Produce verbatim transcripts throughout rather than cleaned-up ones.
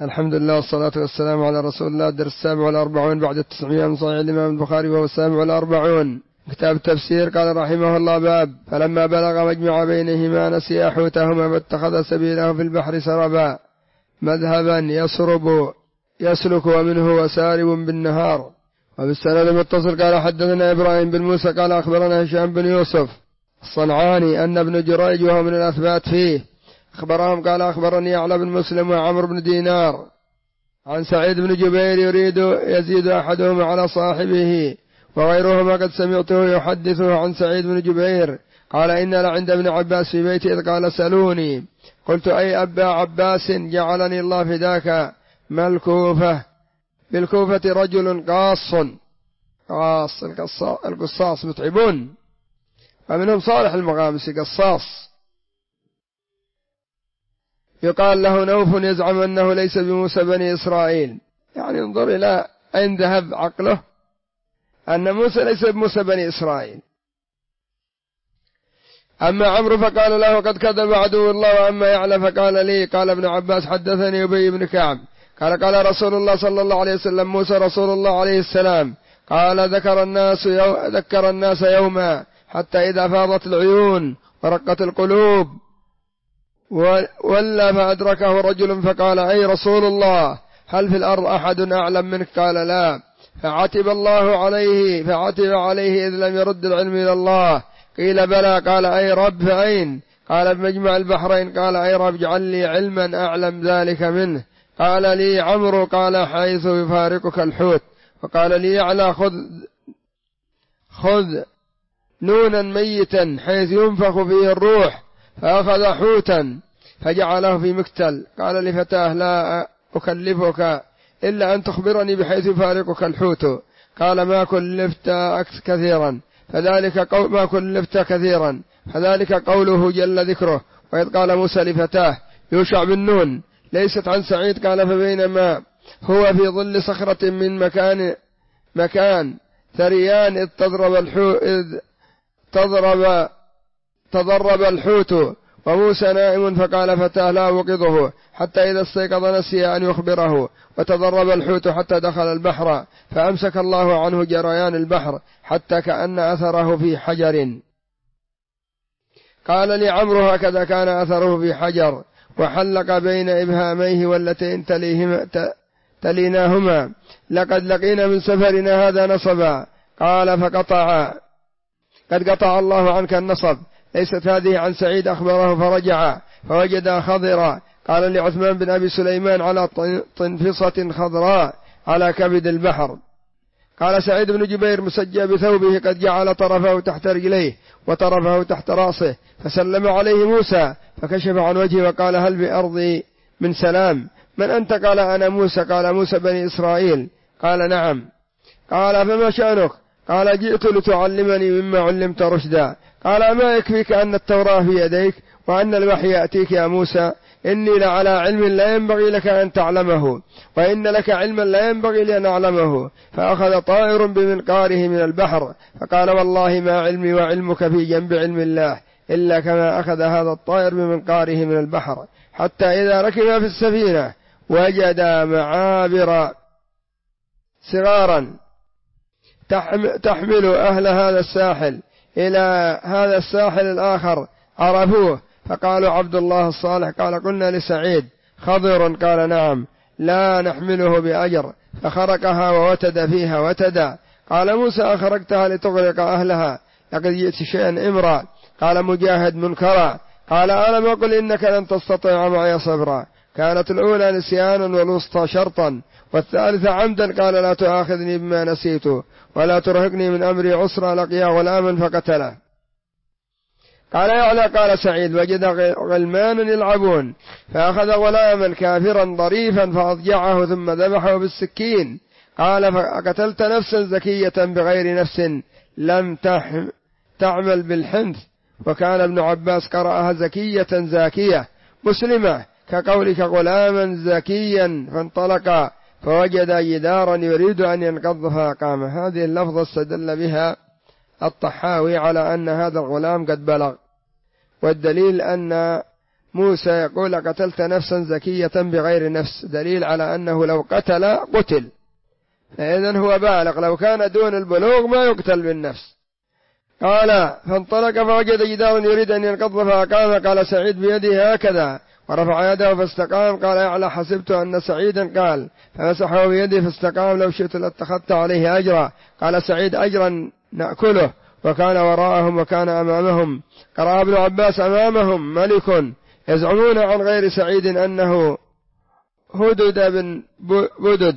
الحمد لله والصلاة والسلام على رسول الله. الدرس السابع والأربعون بعد التسعمائة من صحيح الإمام البخاري وهو السابع والأربعون. كتاب التفسير. قال رحمه الله: باب فلما بلغ مجمع بينهما نسي حوتهما فاتخذ سبيله في البحر سربا مذهبا يسرب يسلك ومنه وسارب بالنهار. وبالسند المتصل قال حدثنا إبراهيم بن موسى قال أخبرنا هشام بن يوسف الصنعاني أن ابن جريج وهو من الأثبات فيه أخبرهم قال أخبرني على بن مسلم وعمر بن دينار عن سعيد بن جبير يريد يزيد أحدهما على صاحبه وغيرهما قد سمعته يحدثه عن سعيد بن جبير قال إن لعند ابن عباس في بيتي إذ قال سألوني قلت أي أبا عباس جعلني الله فداك ما الكوفة؟ بالكوفة رجل قاص قاص القصاص متعبون ومنهم صالح المغامسي قصاص يقال له نوف يزعم أنه ليس بموسى بني إسرائيل. يعني انظر إلى أين ذهب عقله أن موسى ليس بموسى بني إسرائيل. أما عمرو فقال له قد كذب عدو الله. وأما يعلى فقال لي قال ابن عباس حدثني أبي بن كعب قال قال رسول الله صلى الله عليه وسلم موسى رسول الله عليه السلام قال ذكر الناس يو ذكر الناس يوما حتى إذا فاضت العيون ورقت القلوب ولا فأدركه رجل فقال أي رسول الله هل في الأرض أحد أعلم منك؟ قال لا. فعتب الله عليه فعتب عليه إذ لم يرد العلم إلى الله. قيل بلى قال أي رب فأين؟ قال بمجمع البحرين. قال أي رب اجعل لي علما أعلم ذلك منه. قال لي عمرو قال حيث يفارقك الحوت. وقال لي يعلى خذ خذ نونا ميتا حيث ينفخ فيه الروح فأخذ حوتا فجعله في مكتل. قال لفتاه لا أكلفك إلا أن تخبرني بحيث يفارقك الحوت. قال ما كلفت كثيرا فذلك قول ما كلفت كثيرا فذلك قوله جل ذكره. وإذ قال موسى لفتاه يوشع بن نون ليست عن سعيد قال فبينما هو في ظل صخرة من مكان مكان ثريان إذ تضرب الحوت إذ تضرب تضرب الحوت وموسى نائم فقال فتاه لا أوقظه حتى إذا استيقظ نسي أن يخبره وتضرب الحوت حتى دخل البحر فأمسك الله عنه جريان البحر حتى كأن أثره في حجر. قال لي عمرو هكذا كان أثره في حجر وحلق بين إبهاميه والتين تليناهما لقد لقينا من سفرنا هذا نصبا. قال فقطع قد قطع الله عنك النصب. ليست هذه عن سعيد أخبره فرجع فوجد خضرا. قال لعثمان بن أبي سليمان على طنفصة خضراء على كبد البحر. قال سعيد بن جبير مسجى بثوبه قد جعل طرفه تحت رجليه وطرفه تحت رأسه فسلم عليه موسى فكشف عن وجهه وقال هل بأرضي من سلام؟ من أنت؟ قال أنا موسى. قال موسى بني إسرائيل. قال نعم. قال فما شأنك؟ قال جئت لتعلمني مما علمت رشدا. قال ما يكفيك أن التوراة في يديك وأن الوحي يأتيك يا موسى؟ إني لعلى علم لا ينبغي لك أن تعلمه وإن لك علما لا ينبغي لي أن أعلمه. فأخذ طائر بمنقاره من البحر فقال والله ما علمي وعلمك في جنب علم الله إلا كما أخذ هذا الطائر بمنقاره من البحر. حتى إذا ركب في السفينة وجد معابر صغارا تحمل أهل هذا الساحل إلى هذا الساحل الآخر عرفوه فقالوا عبد الله الصالح. قال قلنا لسعيد خضر. قال نعم لا نحمله بأجر. فخرقها ووتد فيها وتدا. قال موسى أخرقتها لتغرق أهلها لقد جئت شيئا إمرا. قال مجاهد منكرا. قال ألم أقل إنك لن تستطيع معي صبرا. كانت الأولى نسيانا والوسطى شرطا والثالثة عمدا. قال لا تؤاخذني بما نسيت ولا ترهقني من أمري عسرا. لقيا غلاما فقتله. قال يعلى قال سعيد وجد غلمان يلعبون فأخذ غلاما كافرا ضريفا فأضجعه ثم ذبحه بالسكين. قال فقتلت نفسا زكية بغير نفس لم تعمل بالحنث. وكان ابن عباس قرأها زكية زاكية مسلمة كقولك غلاما زكيا فانطلق فوجد جدارا يريد أن ينقض فقام. هذه اللفظة استدل بها الطحاوي على أن هذا الغلام قد بلغ. والدليل أن موسى يقول قتلت نفسا زكية بغير نفس، دليل على أنه لو قتل قتل، فإذن هو بالغ، لو كان دون البلوغ ما يقتل بالنفس. قال فانطلق فوجد جدارا يريد أن ينقض فأقام، قال سعيد بيده هكذا ورفع يده فاستقام. قال أعلى حسبت أن سعيدا قال فمسحه بيده فاستقام، لو شئت لاتخذت عليه أجرا. قال سعيد أجرا نأكله، وكان وراءهم وكان أمامهم. قرأ ابن عباس أمامهم ملك يزعمون عن غير سعيد أنه هدد بن بدد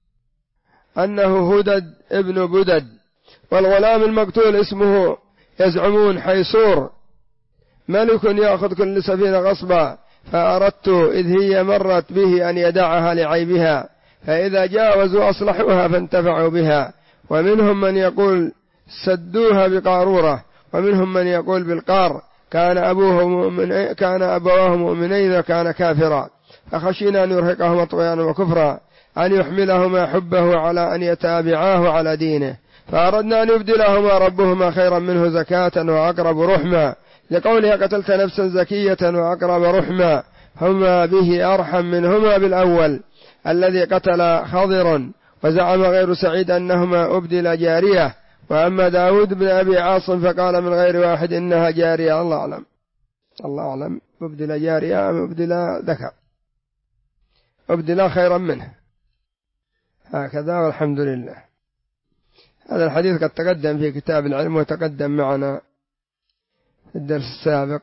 أنه هدد ابن بدد، والغلام المقتول اسمه يزعمون حيصور، ملك يأخذ كل سفينة غصبا، فأردت إذ هي مرت به أن يدعها لعيبها، فإذا جاوزوا أصلحوها فانتفعوا بها. ومنهم من يقول سدوها بقارورة، ومنهم من يقول بالقار، كان أبوه مؤمن كان أبواه مؤمنين وكان كافرا، فخشينا أن يرهقهما طغيانا وكفرا، أن يحملهما حبه على أن يتابعاه على دينه، فأردنا أن يبدلهما ربهما خيرا منه زكاة وأقرب رحما، لقوله قتلت نفسا زكية وأقرب رحما، هما به أرحم منهما بالأول الذي قتل خضر. وزعم غير سعيد أنهما أبدل جارية. وأما داود بن أبي عاصم فقال من غير واحد إنها جارية. الله أعلم الله أعلم أبدل جارية أم أبدل ذكر، أبدل خيرا منه، هكذا والحمد لله. هذا الحديث قد تقدم في كتاب العلم وتقدم معنا في الدرس السابق،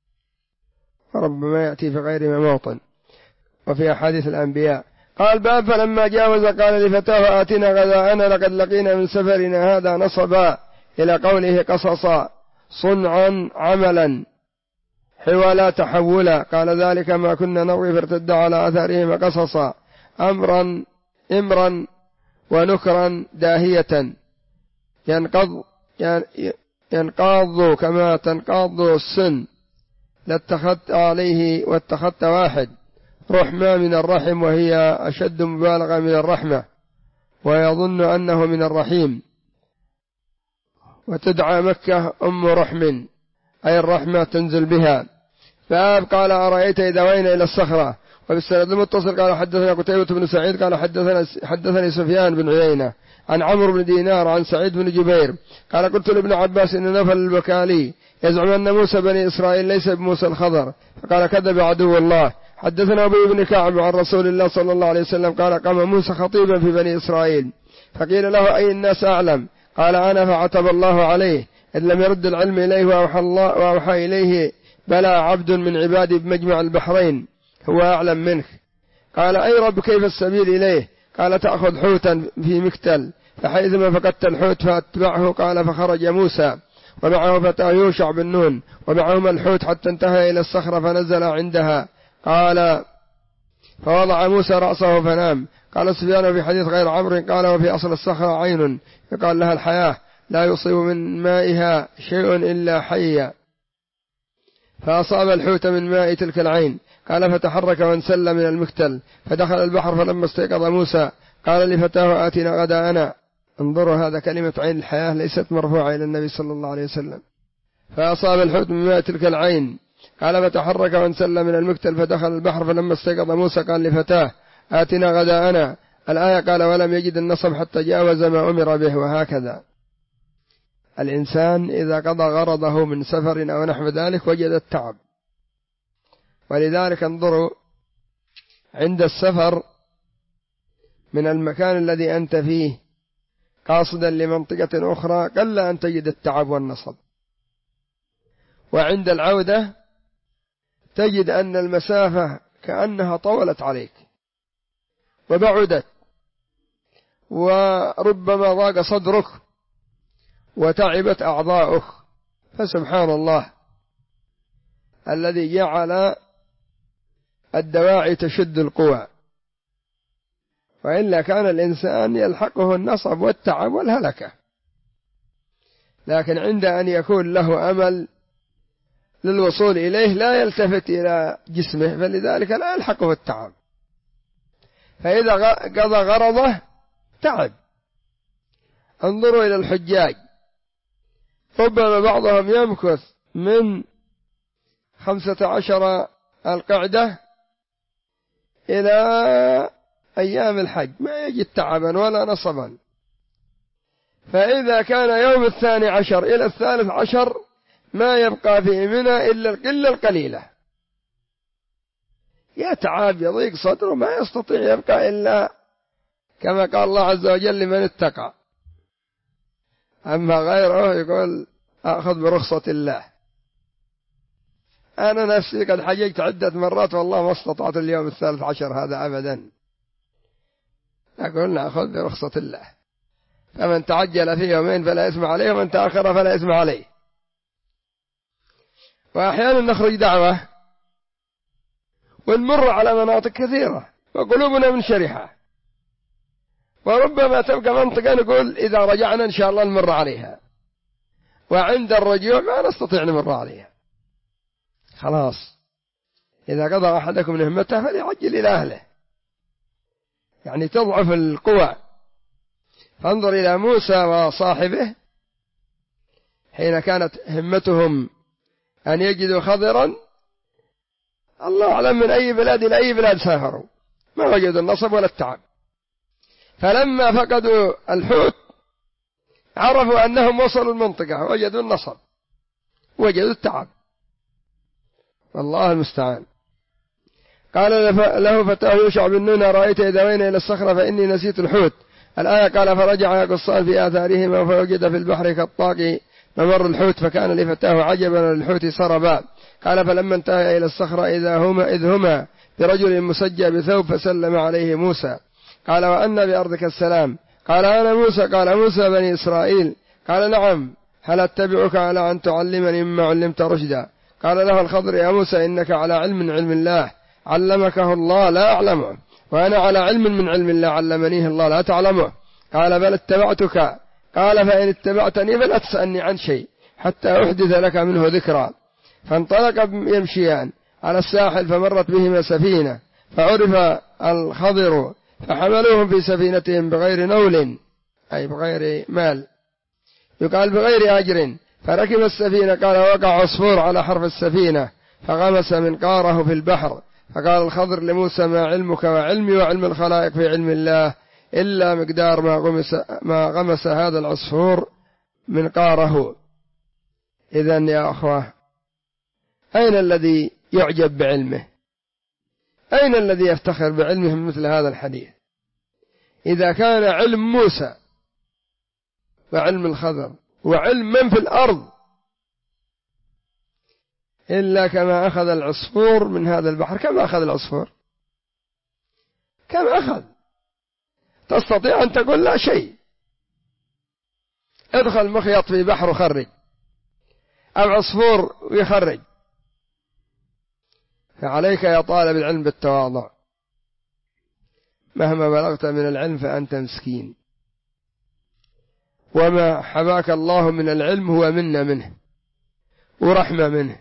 وربما يأتي في غير موطن وفي أحاديث الأنبياء. قال باب فلما جاوز قال لفتاه آتنا غداءنا لقد لقينا من سفرنا هذا نصبا، إلى قوله قصصا صنعا عملا حوالا تحولا. قال ذلك ما كنا نبغي فارتد على أثارهم قصصا أمرا إمرا ونكرا داهية ينقض ينقاض كما تنقاض السن، لاتخذت عليه واتخذت واحد. رحمة من الرحم وهي أشد مبالغة من الرحمة، ويظن أنه من الرحيم. وتدعى مكة أم رحم أي الرحمة تنزل بها. فآب قال أرأيت إذا وين إلى الصخرة. وبالسند المتصل قال حدثنا قتيبة بن سعيد قال حدثنا حدثني سفيان بن عيينة عن عمرو بن دينار عن سعيد بن جبير قال قلت لابن عباس إن نفل البكالي يزعم أن موسى بني إسرائيل ليس بموسى الخضر، فقال كذب عدو الله. حدثنا أبي بن كعب عن رسول الله صلى الله عليه وسلم قال قام موسى خطيبا في بني إسرائيل فقيل له أي الناس أعلم؟ قال أنا، فعتب الله عليه إذ لم يرد العلم إليه، وأوحى, الله وأوحى إليه بلى عبد من عبادي بمجمع البحرين هو أعلم منك. قال أي رب كيف السبيل إليه؟ قال تأخذ حوتا في مكتل، فحيثما فقدت الحوت فاتبعه. قال فخرج موسى ومعه فتاه يوشع بن نون ومعهما الحوت حتى انتهى إلى الصخرة فنزل عندها. قال فوضع موسى رأسه فنام. قال سفيان في حديث غير عمرو قال وفي أصل الصخرة عين يقال لها الحياة لا يصيب من مائها شيء إلا حيا، فأصاب الحوت من ماء تلك العين. قال فتحرك وانسل من المكتل فدخل البحر. فلما استيقظ موسى قال لفتاه آتنا غداءنا. انظروا هذا كلمة عين الحياة ليست مرفوعة إلى النبي صلى الله عليه وسلم. فأصاب الحوت من ماء تلك العين. قال فتحرك وانسل من المكتل فدخل البحر. فلما استيقظ موسى قال لفتاه آتنا غداءنا. الآية قال ولم يجد النصب حتى جاوز ما أمر به. وهكذا الإنسان إذا قضى غرضه من سفر أو نحو ذلك وجد التعب. ولذلك انظروا عند السفر من المكان الذي أنت فيه قاصدا لمنطقة أخرى قل أن تجد التعب والنصب، وعند العودة تجد أن المسافة كأنها طولت عليك وبعدت، وربما ضاق صدرك وتعبت أعضاؤك. فسبحان الله الذي جعل الدواعي تشد القوى، وإلا كان الإنسان يلحقه النصب والتعب والهلكة. لكن عند أن يكون له أمل للوصول إليه لا يلتفت إلى جسمه، فلذلك لا يلحقه التعب. فإذا قضى غرضه تعب. انظروا إلى الحجاج، ربما بعضهم يمكث من خمسة عشر القعدة إلى أيام الحج ما يجد تعبا ولا نصبا. فإذا كان يوم الثاني عشر إلى الثالث عشر ما يبقى في منى إلا القلة القليلة، يتعب يضيق صدره ما يستطيع يبقى إلا كما قال الله عز وجل لمن اتقى. أما غيره يقول أخذ برخصة الله. أنا نفسي قد حججت عدة مرات والله ما استطعت اليوم الثالث عشر هذا أبدا، أقول نأخذ برخصة الله، فمن تعجل في يومين فلا إثم عليه ومن تأخر فلا إثم عليه. وأحيانا نخرج دعوة ونمر على مناطق كثيرة وقلوبنا منشرحة، وربما تبقى منطقة نقول إذا رجعنا إن شاء الله نمر عليها، وعند الرجوع ما نستطيع نمر عليها. خلاص إذا قضى أحدكم نهمته فليعجل إلى أهله، يعني تضعف القوى. فانظر إلى موسى وصاحبه حين كانت همتهم أن يجدوا خضرا، الله أعلم من أي بلاد إلى أي بلاد سافروا ما وجدوا النصب ولا التعب. فلما فقدوا الحوت عرفوا أنهم وصلوا المنطقة وجدوا النصب وجدوا التعب، والله المستعان. قال له فتاه يوشع بن نون رأيت إذا وين إلى الصخرة فإني نسيت الحوت. الآية قال فرجع يقصان في آثارهما فوجد في البحر كالطاق ممر الحوت فكان لفتاه عجبا للحوت سربا. قال فلما انتهى إلى الصخرة إذا هما إذ هما برجل مسجى بثوب فسلم عليه موسى. قال وأن بأرضك السلام؟ قال أنا موسى. قال موسى بني إسرائيل؟ قال نعم. هل أتبعك على أن تعلمني مما علمت رشدا؟ قال له الخضر يا موسى إنك على علم من علم الله علمكه الله لا أعلمه، وأنا على علم من علم الله علمنيه الله لا تعلمه. قال بل اتبعتك. قال فإن اتبعتني فلا تسألني عن شيء حتى أحدث لك منه ذكرى. فانطلق يمشيان على الساحل فمرت بهما سفينة فعرف الخضر فحملوهم في سفينتهم بغير نول أي بغير مال يقال بغير أجر. فركب السفينة قال وقع عصفور على حرف السفينة فغمس منقاره في البحر. فقال الخضر لموسى ما علمك وعلمي وعلم الخلائق في علم الله إلا مقدار ما غمس, ما غمس هذا العصفور منقاره. إذن يا أخوة أين الذي يعجب بعلمه؟ أين الذي يفتخر بعلمه مثل هذا الحديث؟ إذا كان علم موسى وعلم الخضر وعلم من في الأرض إلا كما أخذ العصفور من هذا البحر. كم أخذ العصفور؟ كم أخذ؟ تستطيع أن تقول لا شيء. ادخل مخيط في بحر وخرج، أو عصفور ويخرج. فعليك يا طالب العلم بالتواضع، مهما بلغت من العلم فأنت مسكين، وما حباك الله من العلم هو منا منه ورحمة منه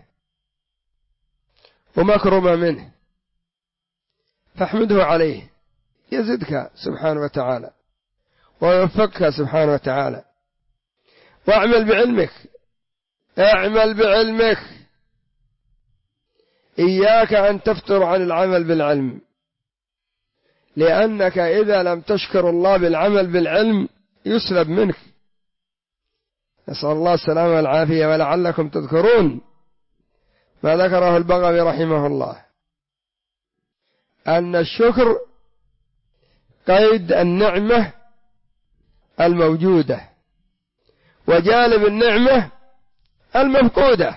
ومكرمة منه، فاحمده عليه يزدك سبحانه وتعالى ويوفقك سبحانه وتعالى. واعمل بعلمك، اعمل بعلمك، إياك أن تفتر عن العمل بالعلم، لأنك إذا لم تشكر الله بالعمل بالعلم يسلب منك. نسأل الله السلامة والعافية. ولعلكم تذكرون ما ذكره البغوي رحمه الله أن الشكر قيد النعمة الموجودة وجالب النعمة المفقودة.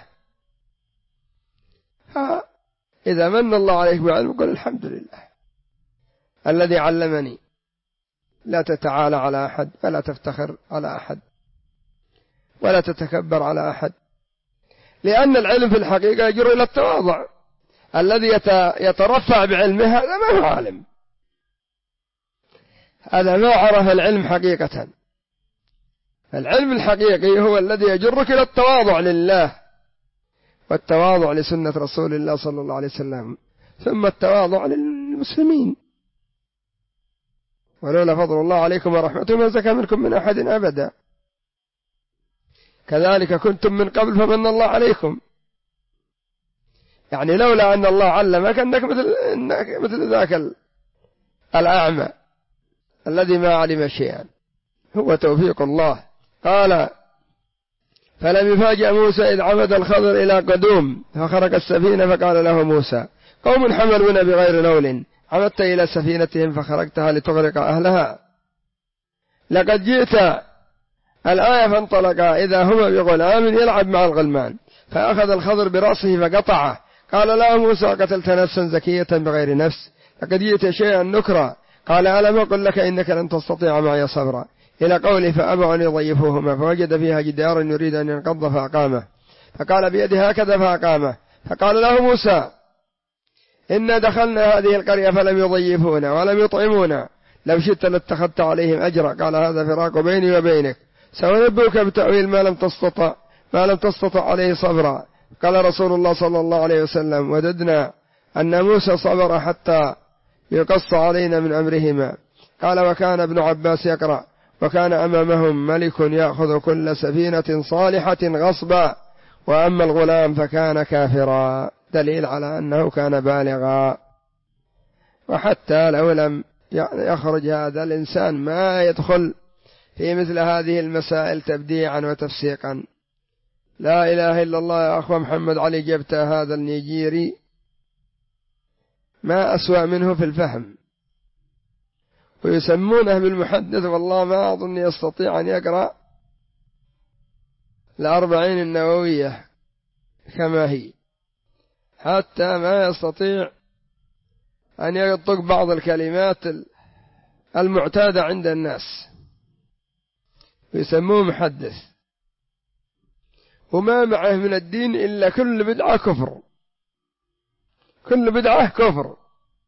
إذا من الله عليك بعلم قل الحمد لله الذي علمني. لا تتعالى على أحد ولا تفتخر على أحد ولا تتكبر على أحد، لأن العلم في الحقيقة يجر إلى التواضع. الذي يترفع بعلمه هذا ما هو عالم، هذا ما عرف العلم حقيقة. العلم الحقيقي هو الذي يجرك إلى التواضع لله والتواضع لسنة رسول الله صلى الله عليه وسلم، ثم التواضع للمسلمين. ولولا فضل الله عليكم ورحمته ما زكى منكم من أحد أبدا، كذلك كنتم من قبل فمن الله عليكم. يعني لولا أن الله علمك أنك مثل, إنك مثل ذاك الأعمى الذي ما علم شيئا، هو توفيق الله. قال فلم يفاجأ موسى إذ عمد الخضر إلى قدوم فخرق السفينة، فقال له موسى قوم حملون بغير نول عمدت إلى سفينتهم فخرقتها لتغرق أهلها. لقد جئت الآية فانطلقا إذا هما بغلام يلعب مع الغلمان، فأخذ الخضر برأسه فقطعه. قال له موسى قتلت نفسا زكية بغير نفس لقد جئت شيئا نكرا. قال ألم أقل لك إنك لن تستطيع معي صبرا، إلى قوله فأبوا أن يضيفوهما فوجد فيها جدارا يريد أن ينقض فأقامه، فقال بيده هكذا فأقامه. فقال له موسى إنا دخلنا هذه القرية فلم يضيفونا ولم يطعمونا، لو شئت لاتخذت عليهم أجرا. قال هذا فراق بيني وبينك، سأنبئك بتأويل ما لم تستطع ما لم تستطع عليه صبرا. قال رسول الله صلى الله عليه وسلم وددنا أن موسى صبر حتى يقص علينا من أمرهما. قال وكان ابن عباس يقرأ وكان أمامهم ملك يأخذ كل سفينة صالحة غصبا، وأما الغلام فكان كافرا، دليل على أنه كان بالغا. وحتى لو لم يخرج هذا الإنسان ما يدخل في مثل هذه المسائل تبديعا وتفسيقا. لا إله إلا الله يا أخوة محمد علي جبتة هذا النيجيري ما أسوأ منه في الفهم، ويسمونه بالمحدث، والله ما أظن يستطيع أن يقرأ الأربعين النووية كما هي، حتى ما يستطيع أن يطق بعض الكلمات المعتادة عند الناس، ويسموه محدث، وما معه من الدين إلا كل بدعة كفر، كل بدعة كفر،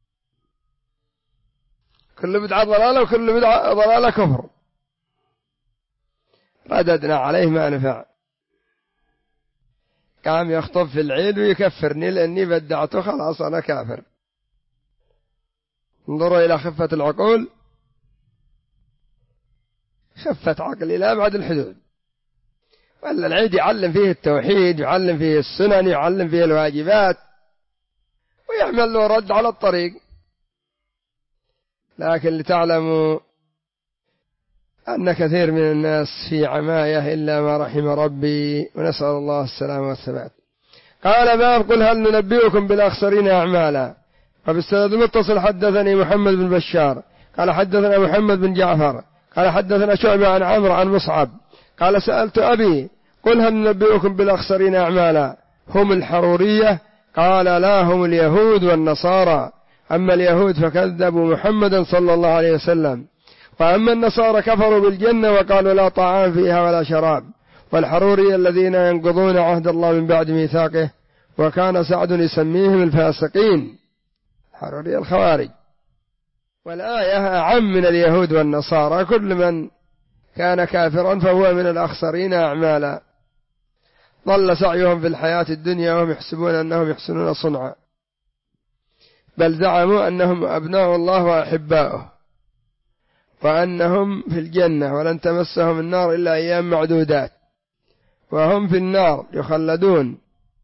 كل بدعة ضلالة وكل بدعة ضلالة كفر. رددنا عليه ما نفع، قام يخطب في العيد ويكفرني لأني بدعته، خلاص أنا كافر. انظروا إلى خفة العقول، خفة عقلي لا بعد الحدود. ولا العيد يعلم فيه التوحيد، يعلم فيه السنن، يعلم فيه الواجبات، ويعمل له رد على الطريق. لكن لتعلموا أن كثير من الناس في عماية إلا ما رحم ربي، ونسأل الله السلامة والثبات. قال باب قل هل ننبئكم بالأخسرين أعمالا. فبالسند المتصل حدثني محمد بن بشار قال حدثنا محمد بن جعفر قال حدثنا شعبة عن عمرو عن مصعب قال سألت أبي قل هل ننبئكم بالأخسرين أعمالا هم الحرورية؟ قال لا، هم اليهود والنصارى. أما اليهود فكذبوا محمدا صلى الله عليه وسلم، وأما النصارى كفروا بالجنة وقالوا لا طعام فيها ولا شراب. والحرورية الذين ينقضون عهد الله من بعد ميثاقه، وكان سعد يسميهم الفاسقين، حرورية الخوارج. والآية أعم من اليهود والنصارى، كل من كان كافرا فهو من الأخسرين أعمالا، ضل سعيهم في الحياة الدنيا وهم يحسبون أنهم يحسنون صنعا، بل زعموا أنهم أبناء الله وأحباؤه، وأنهم في الجنة ولن تمسهم النار إلا أيام معدودات، وهم في النار يخلدون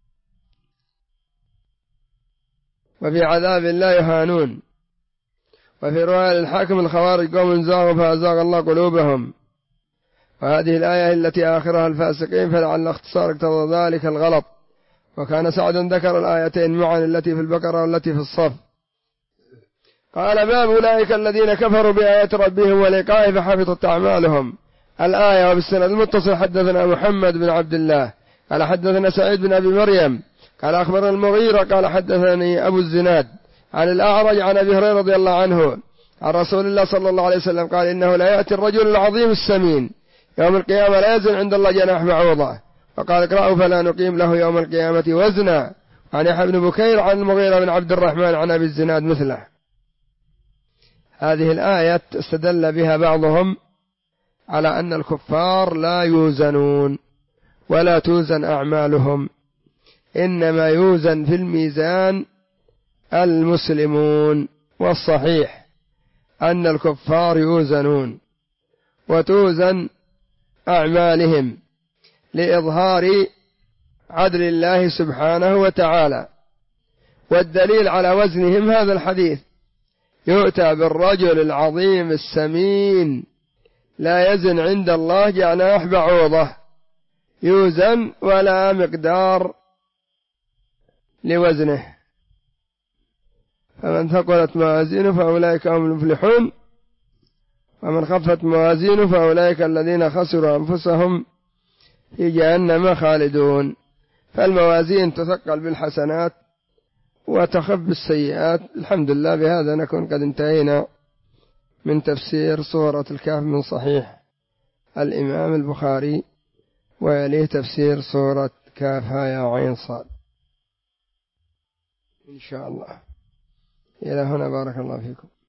وفي عذاب الله يهانون. وفي رواية الحاكم الخوارج قوم زاغوا فأزاغ الله قلوبهم. وهذه الآية التي آخرها الفاسقين، فلعل اختصار اقتضى ذلك الغلط. وكان سعد ذكر الآيتين معا التي في البقرة والتي في الصف. قال باب أولئك الذين كفروا بآيات ربهم ولقائه فحبطت أعمالهم. الآية. وبالسند المتصل حدثنا محمد بن عبد الله قال حدثنا سعيد بن أبي مريم قال أخبرنا المغيرة قال حدثني أبو الزناد عن الأعرج عن أبي هريرة رضي الله عنه عن رسول الله صلى الله عليه وسلم قال إنه لا يأتي الرجل العظيم السمين يوم القيامة لا يزن عند الله جناح بعوضة. فقال اقرأوا فلا نقيم له يوم القيامة وزنا. عن يحيى بن بكير عن المغيرة بن عبد الرحمن عن أبي الزناد مثله. هذه الآية استدل بها بعضهم على أن الكفار لا يوزنون ولا توزن أعمالهم، إنما يوزن في الميزان المسلمون. والصحيح أن الكفار يوزنون وتوزن أعمالهم لإظهار عدل الله سبحانه وتعالى والدليل على وزنهم هذا الحديث: يؤتى بالرجل العظيم السمين لا يزن عند الله جناح بعوضة، يوزن ولا مقدار لوزنه، فمن ثقلت موازينه فأولئك هم المفلحون، ومن خفت موازينه فأولئك الذين خسروا أنفسهم في جهنم خالدون. فالموازين تثقل بالحسنات وتخف بالسيئات. الحمد لله، بهذا نكون قد انتهينا من تفسير سورة الكهف من صحيح الإمام البخاري، ويليه تفسير سورة كاف يا عين صاد إن شاء الله. إلى هنا، بارك الله فيكم.